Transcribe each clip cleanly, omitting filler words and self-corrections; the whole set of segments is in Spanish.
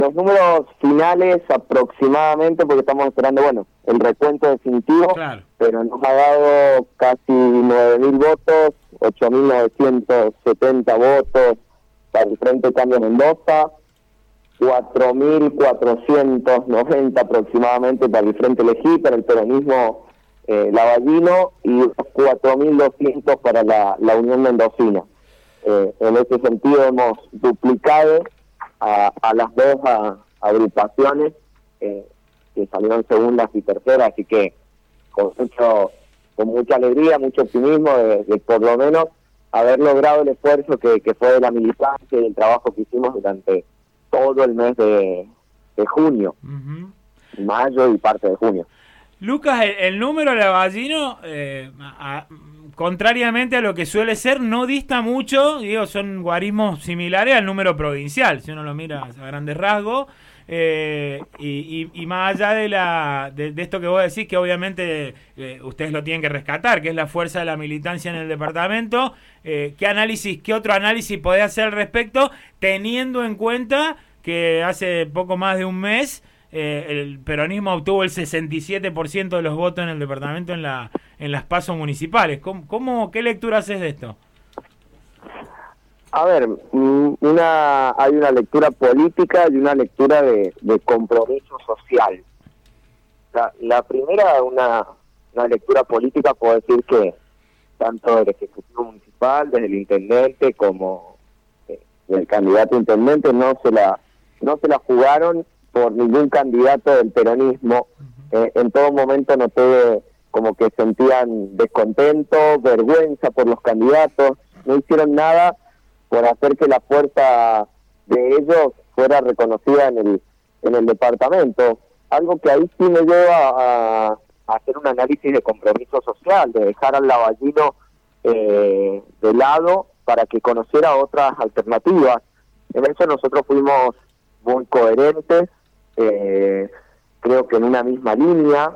Los números finales aproximadamente, porque estamos esperando, el recuento definitivo, Claro. pero nos ha dado casi 9.000 votos, 8.970 votos para el Frente Cambio Mendoza, 4.490 aproximadamente para el Frente Elegí, para el peronismo Lavallino, y 4.200 para la Unión Mendocina. En ese sentido hemos duplicado a las dos agrupaciones que salieron segundas y terceras, así que con mucha alegría, mucho optimismo de por lo menos haber logrado el esfuerzo que fue de la militancia y el trabajo que hicimos durante todo el mes de junio, mayo y parte de junio. Lucas, el número lavallino, contrariamente a lo que suele ser, no dista mucho, son guarismos similares al número provincial, si uno lo mira a grandes rasgos, y más allá de esto que vos decís, que obviamente ustedes lo tienen que rescatar, que es la fuerza de la militancia en el departamento, ¿qué otro análisis podés hacer al respecto, teniendo en cuenta que hace poco más de un mes el peronismo obtuvo el 67% de los votos en el departamento en las PASO municipales? ¿Qué lectura haces de esto? A ver, hay una lectura política y una lectura de compromiso social. La primera, una lectura política, puedo decir que tanto el Ejecutivo Municipal, desde el Intendente como el candidato a Intendente, no se la jugaron por ningún candidato del peronismo. En todo momento noté como que sentían descontento, vergüenza por los candidatos, no hicieron nada por hacer que la fuerza de ellos fuera reconocida en el departamento. Algo que ahí sí me lleva a hacer un análisis de compromiso social, de dejar al lavallino de lado para que conociera otras alternativas. En eso nosotros fuimos muy coherentes, creo que en una misma línea,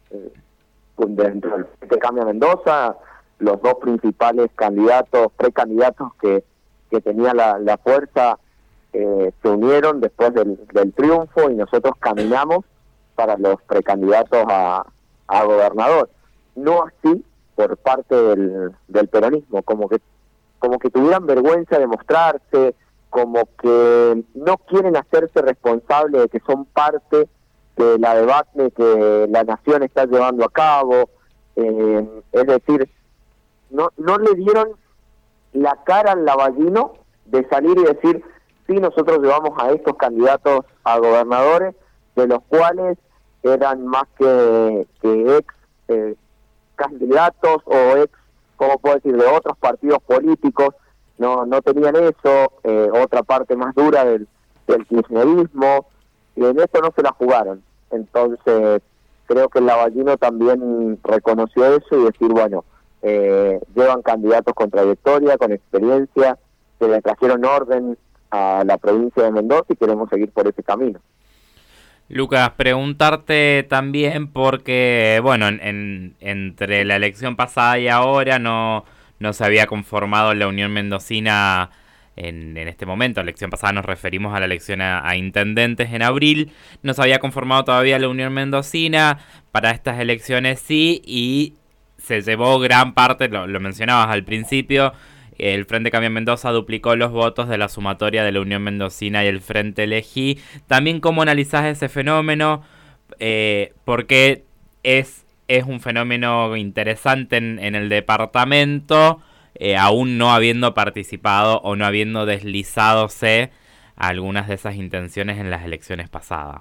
dentro del Frente Cambio Mendoza, los dos principales precandidatos que tenía la fuerza se unieron después del triunfo y nosotros caminamos para los precandidatos a gobernador. No así por parte del peronismo, como que tuvieran vergüenza de mostrarse, como que no quieren hacerse responsables de que son parte de la debacle que la nación está llevando a cabo, es decir, no le dieron la cara al lavallino de salir y decir, sí, nosotros llevamos a estos candidatos a gobernadores, de los cuales eran más que ex candidatos o ex, ¿cómo puedo decir?, de otros partidos políticos. No tenían eso, otra parte más dura del kirchnerismo, y en eso no se la jugaron. Entonces creo que el lavallino también reconoció eso y decir, llevan candidatos con trayectoria, con experiencia, que le trajeron orden a la provincia de Mendoza y queremos seguir por ese camino. Lucas, preguntarte también porque, entre la elección pasada y ahora no se había conformado la Unión Mendocina en este momento. La elección pasada nos referimos a la elección a intendentes en abril. No se había conformado todavía la Unión Mendocina. Para estas elecciones sí, y se llevó gran parte, lo mencionabas al principio, el Frente Cambio Mendoza duplicó los votos de la sumatoria de la Unión Mendocina y el Frente Elegí. También, ¿cómo analizás ese fenómeno? Porque es un fenómeno interesante en el departamento, aún no habiendo participado o no habiendo deslizadose algunas de esas intenciones en las elecciones pasadas.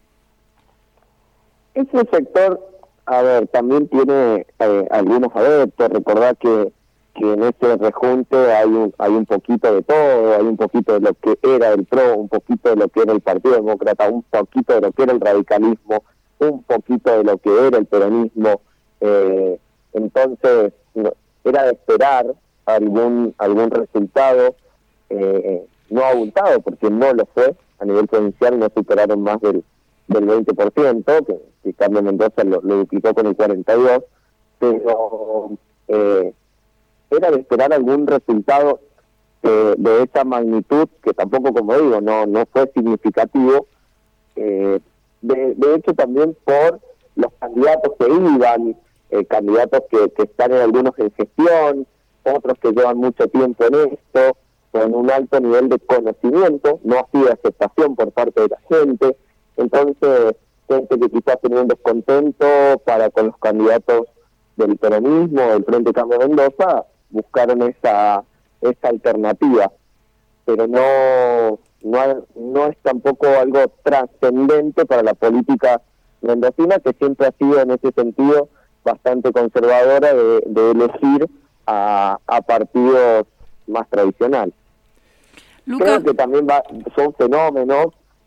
Ese sector, también tiene algunos adeptos. Recordá que en ese rejunte hay un poquito de todo, hay un poquito de lo que era el PRO, un poquito de lo que era el Partido Demócrata, un poquito de lo que era el radicalismo, un poquito de lo que era el peronismo. Entonces era de esperar algún resultado, no abultado, porque no lo fue. A nivel provincial no superaron más del 20%, que Cambio Mendoza lo duplicó con el 42%, pero era de esperar algún resultado de esa magnitud, que tampoco, como digo, no fue significativo, de hecho también por los candidatos que iban, candidatos que están en algunos en gestión, otros que llevan mucho tiempo en esto, con un alto nivel de conocimiento, no así de aceptación por parte de la gente. Entonces, gente que quizás tenía un descontento con los candidatos del peronismo, del Frente Cambio Mendoza, buscaron esa alternativa. Pero no es tampoco algo trascendente para la política mendocina, que siempre ha sido en ese sentido bastante conservadora de elegir a partidos más tradicionales. Lucas, creo que también son fenómenos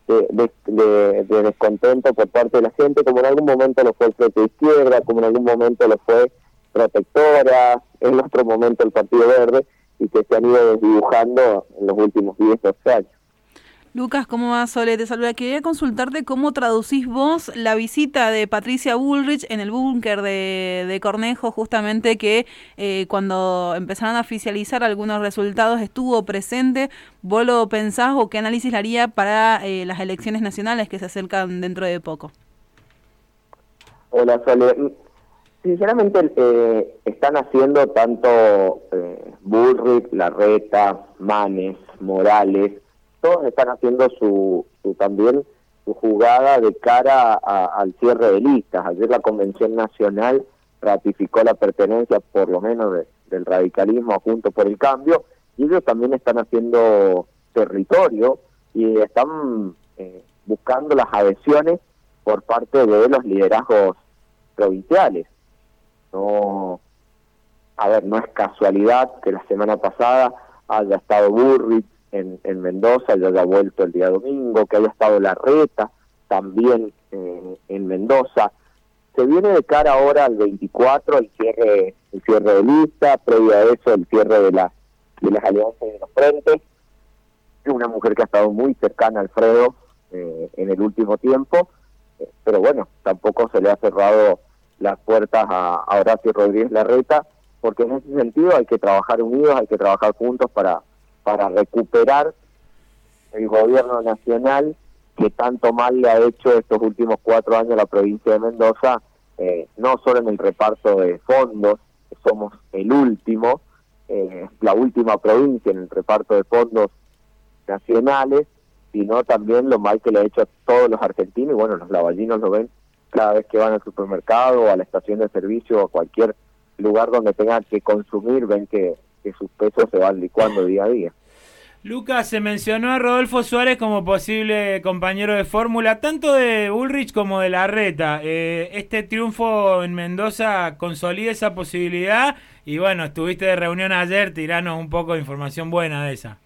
de descontento por parte de la gente, como en algún momento lo fue el Frente de Izquierda, como en algún momento lo fue Protectora, en otro momento el Partido Verde, y que se han ido desdibujando en los últimos 10 o 12 años. Lucas, ¿cómo va? Sole, te saluda. Quería consultarte cómo traducís vos la visita de Patricia Bullrich en el búnker de Cornejo, justamente que cuando empezaron a oficializar algunos resultados estuvo presente. ¿Vos lo pensás o qué análisis le haría para las elecciones nacionales que se acercan dentro de poco? Hola, Sole. Sinceramente están haciendo tanto Bullrich, Larreta, Manes, Morales, todos están haciendo también su jugada de cara al cierre de listas. Ayer la Convención Nacional ratificó la pertenencia, por lo menos del radicalismo a Juntos por el Cambio, y ellos también están haciendo territorio y están buscando las adhesiones por parte de los liderazgos provinciales. No es casualidad que la semana pasada haya estado Bullrich en Mendoza, ya haya vuelto el día domingo, que haya estado Larreta también en Mendoza. Se viene de cara ahora al 24 el cierre de lista, previo a eso el cierre de las alianzas de los frentes. Es una mujer que ha estado muy cercana a Alfredo en el último tiempo, pero bueno, tampoco se le ha cerrado las puertas a Horacio Rodríguez Larreta, porque en ese sentido hay que trabajar unidos, hay que trabajar juntos para recuperar el gobierno nacional que tanto mal le ha hecho estos últimos 4 años a la provincia de Mendoza, no solo en el reparto de fondos, somos la última provincia en el reparto de fondos nacionales, sino también lo mal que le ha hecho a todos los argentinos, y bueno, los lavallinos lo ven cada vez que van al supermercado o a la estación de servicio o a cualquier lugar donde tengan que consumir, ven que sus pesos se van licuando día a día. Lucas, se mencionó a Rodolfo Suárez como posible compañero de fórmula, tanto de Bullrich como de Larreta. Este triunfo en Mendoza consolida esa posibilidad y bueno, estuviste de reunión ayer, tiranos un poco de información buena de esa.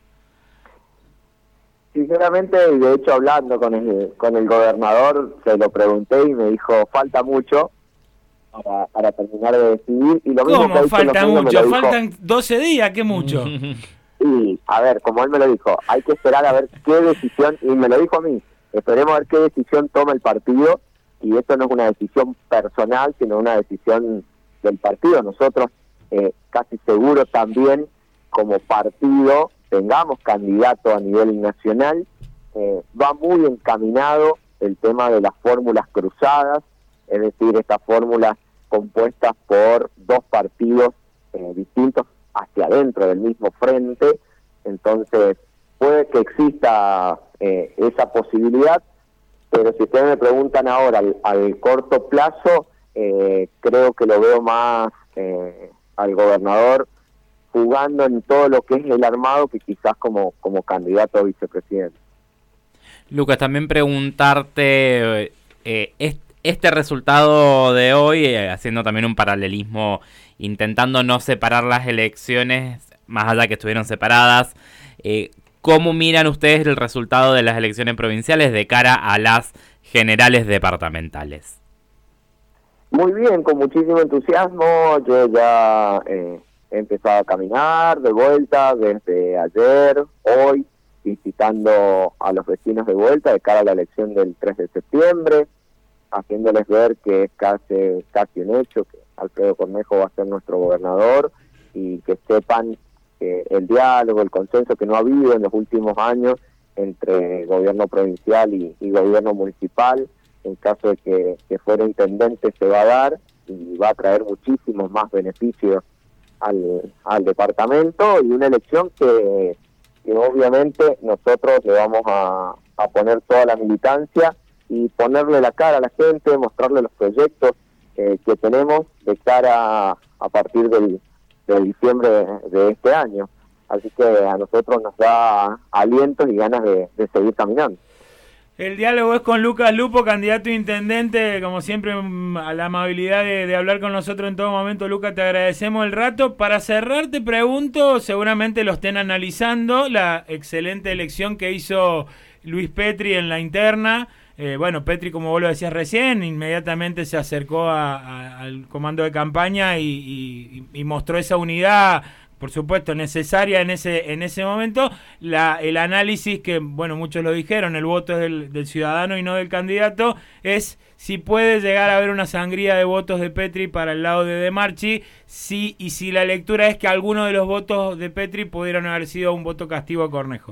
Sinceramente, y de hecho hablando con el gobernador, se lo pregunté y me dijo, falta mucho para terminar de decidir. Y lo mismo ¿Cómo que falta mucho? Dijo, faltan 12 días, ¿qué mucho? Y, a ver, como él me lo dijo, hay que esperar a ver qué decisión, y me lo dijo a mí, esperemos a ver qué decisión toma el partido, y esto no es una decisión personal, sino una decisión del partido. Nosotros, casi seguro también, como partido, tengamos candidato a nivel nacional. Va muy encaminado el tema de las fórmulas cruzadas, es decir, estas fórmulas compuestas por 2 partidos distintos hacia adentro del mismo frente. Entonces puede que exista esa posibilidad, pero si ustedes me preguntan ahora al corto plazo, creo que lo veo más al gobernador jugando en todo lo que es el armado que quizás como candidato a vicepresidente. Lucas, también preguntarte este resultado de hoy, haciendo también un paralelismo, intentando no separar las elecciones, más allá que estuvieron separadas, ¿cómo miran ustedes el resultado de las elecciones provinciales de cara a las generales departamentales? Muy bien, con muchísimo entusiasmo. Yo ya he empezado a caminar de vuelta desde ayer, hoy, visitando a los vecinos de vuelta de cara a la elección del 3 de septiembre, haciéndoles ver que es casi un hecho que Alfredo Cornejo va a ser nuestro gobernador, y que sepan que el diálogo, el consenso que no ha habido en los últimos años entre gobierno provincial y gobierno municipal. En caso de que fuera intendente se va a dar y va a traer muchísimos más beneficios al departamento, y una elección que obviamente nosotros le vamos a poner toda la militancia y ponerle la cara a la gente, mostrarle los proyectos que tenemos de cara a partir de diciembre de este año. Así que a nosotros nos da aliento y ganas de seguir caminando. El diálogo es con Lucas Lupo, candidato a intendente, como siempre, a la amabilidad de hablar con nosotros en todo momento. Lucas, te agradecemos el rato. Para cerrar, te pregunto, seguramente lo estén analizando, la excelente elección que hizo Luis Petri en la interna. Bueno, Petri, como vos lo decías recién, inmediatamente se acercó al comando de campaña y mostró esa unidad, por supuesto, necesaria en ese momento. El análisis que, bueno, muchos lo dijeron, el voto es del ciudadano y no del candidato, es si puede llegar a haber una sangría de votos de Petri para el lado de Marchi, y si la lectura es que algunos de los votos de Petri pudieron haber sido un voto castigo a Cornejo.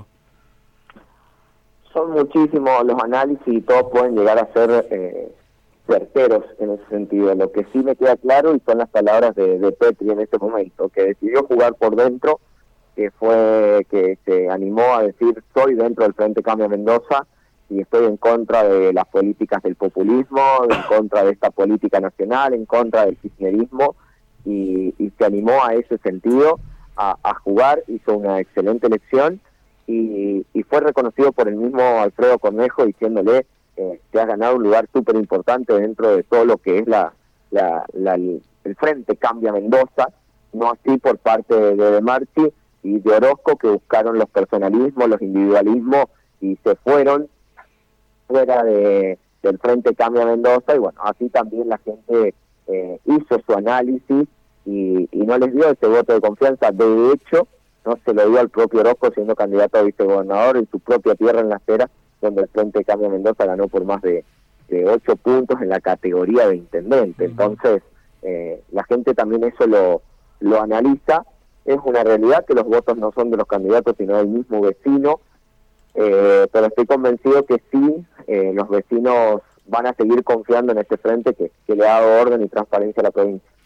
Son muchísimos los análisis y todos pueden llegar a ser certeros en ese sentido. Lo que sí me queda claro, y son las palabras de Petri en este momento, que decidió jugar por dentro, que se animó a decir: soy dentro del Frente Cambia Mendoza y estoy en contra de las políticas del populismo, en contra de esta política nacional, en contra del kirchnerismo, y se animó a ese sentido, a jugar. Hizo una excelente elección y fue reconocido por el mismo Alfredo Cornejo, diciéndole: te has ganado un lugar súper importante dentro de todo lo que es el Frente Cambia Mendoza, no así por parte de Marchi y de Orozco, que buscaron los personalismos, los individualismos y se fueron fuera del Frente Cambia Mendoza. Y bueno, así también la gente hizo su análisis y no les dio ese voto de confianza. De hecho, no se lo dio al propio Orozco, siendo candidato a vicegobernador en su propia tierra, en La Cera, donde el Frente Cambia Mendoza ganó por más de 8 puntos en la categoría de intendente. Entonces, la gente también eso lo analiza. Es una realidad que los votos no son de los candidatos, sino del mismo vecino, pero estoy convencido que sí, los vecinos van a seguir confiando en este frente que le ha dado orden y transparencia a la provincia.